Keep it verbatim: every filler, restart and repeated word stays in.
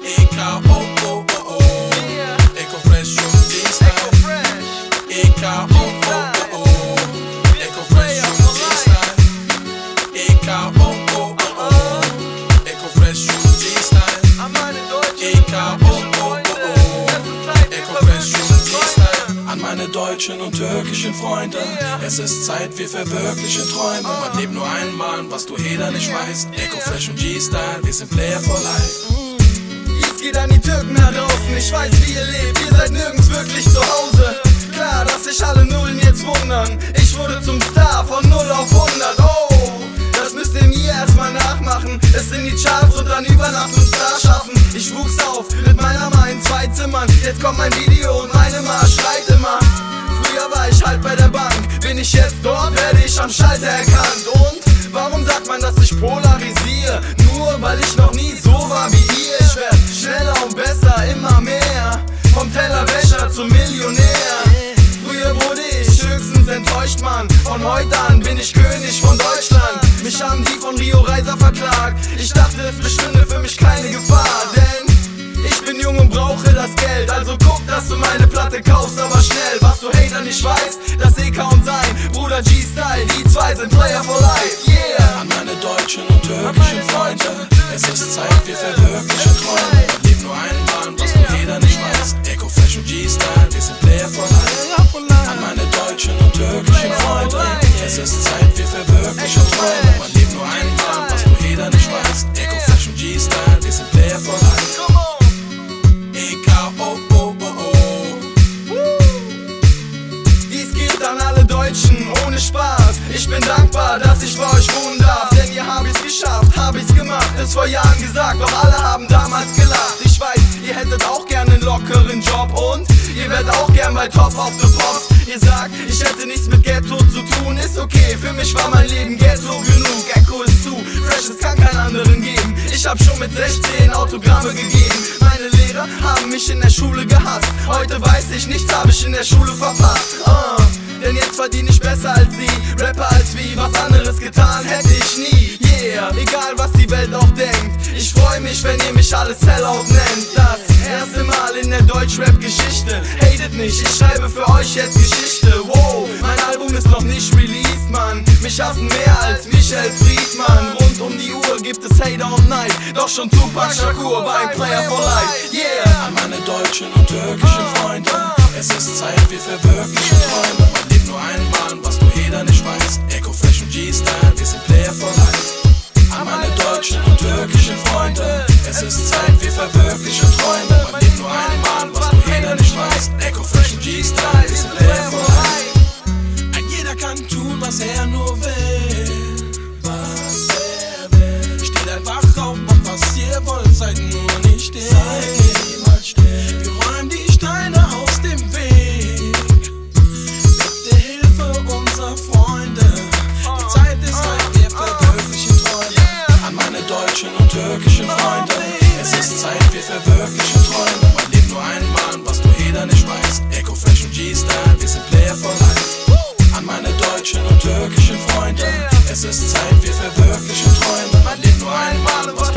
E K O O O O, Eko Fresh und G-Style. E K O O O O, Eko Fresh und G-Style. E K O O O O, Eko Fresh und G-Style. E K O O O O, Eko Fresh und G-Style. An meine deutschen und türkischen Freunde, es ist Zeit, wir verwirklichen Träume. Man lebt nur einmal, was du Heder nicht weißt. Eko Fresh und G-Style, wir sind Player for Life. Jetzt geht an die Türken da draußen, ich weiß wie ihr lebt, ihr seid nirgends wirklich zu Hause. Klar, dass sich alle Nullen jetzt wundern, ich wurde zum Star von null auf hundert. Oh, das müsst ihr mir erstmal nachmachen, es in die Charts und dann über Nacht zum Star schaffen. Ich wuchs auf mit meiner Mama in zwei Zimmern, jetzt kommt mein Video und meine Ma schreit immer. Früher war ich halt bei der Bank, bin ich jetzt dort, werde ich am Schalter erkannt. Und warum sagt man, dass ich polarisiere? Nur weil ich noch nie so war wie ihr. Ich werd schneller und besser, immer mehr, vom Tellerwäscher zum Millionär. Früher wurde ich höchstens enttäuscht, Mann, von heute an bin ich König von Deutschland. Mich haben die von Rio Reiser verklagt, ich dachte es bestünde für mich keine Gefahr. Denn ich bin jung und brauche das Geld, also guck, dass du meine Platte kaufst, aber schnell. Was du Hater nicht weißt, dass E K und sein Bruder G-Style, die zwei sind Player for Life, yeah. An meine deutschen und türkischen Freunde, es ist Zeit, wir verwirklichen Träume. Man lebt nur einmal, was du Heder nicht weißt. Eko Fresh und G-Style, wir sind Player for Life. An meine deutschen und türkischen Freunde, es ist Zeit, wir verwirklichen Träume. Man lebt nur einmal, was du Heder nicht weißt. Eko Fresh und G-Style, wir sind Player for Life. E K O O O O. Dies geht an alle Deutschen, ohne Spaß. Ich bin dankbar, dass ich bei euch wohnen darf. Denn ihr habt es geschafft, hab ich's gemacht. Es vor Jahren gesagt, doch alle haben damals gelacht. Ich weiß, ihr hättet auch gerne einen lockeren Job. Und ihr werdet auch gern bei Top of the Pops. Ihr sagt, ich hätte nichts mit Ghetto zu tun. Ist okay, für mich war mein Leben Ghetto genug. Eko ist zu, Fresh, es kann keinen anderen geben. Ich hab schon mit sechzehn Autogramme gegeben. Meine Lehrer haben mich in der Schule gehasst. Heute weiß ich, nichts habe ich in der Schule verpasst. uh, Denn jetzt verdiene ich besser als sie, Rapper als wie, was anderes getan hätte ich nie. Yeah, egal was die Welt auch denkt, ich freu mich, wenn ihr mich alles Sellout nennt. Das erste Mal in der Deutschrap-Geschichte, hatet nicht, ich schreibe für euch jetzt Geschichte. Wow, mein Album ist noch nicht released, Mann. Mich hassen mehr als Michael Friedmann. Rund um die Uhr gibt es Hater und Neid, doch schon Tupac Shakur war ein Player for Life, yeah. An meine deutschen und türkischen Freunde, es ist Zeit, wir verwirklichen Träume. Man lebt nur einmal, was du Heder nicht weißt. Eko Fresh und G-Style, wir sind Player for Life. An meine deutschen und türkischen Freunde, es ist Zeit, wir verwirklichen Träume. Man lebt nur einmal, was du Heder nicht weißt. Eko Fresh und G-Style, wir sind Player for Life. Ein jeder kann tun, was er nur will. Was er will. Steht einfach auf, macht was ihr wollt, seid nur nicht still. Wir räumen die Steine aus dem Weg. Mit der Hilfe unserer Freunde. Die Zeit ist reif, wir verwirklichen Träume. An meine deutschen und türkischen Freunde, es ist Zeit, wir verwirklichen Träume. Man lebt nur einmal, was du Heder nicht weißt. Eko Fresh und G-Style, wir sind Player for Life. An meine deutschen und türkischen Freunde, es ist Zeit, wir verwirklichen Träume. Man lebt nur einmal, was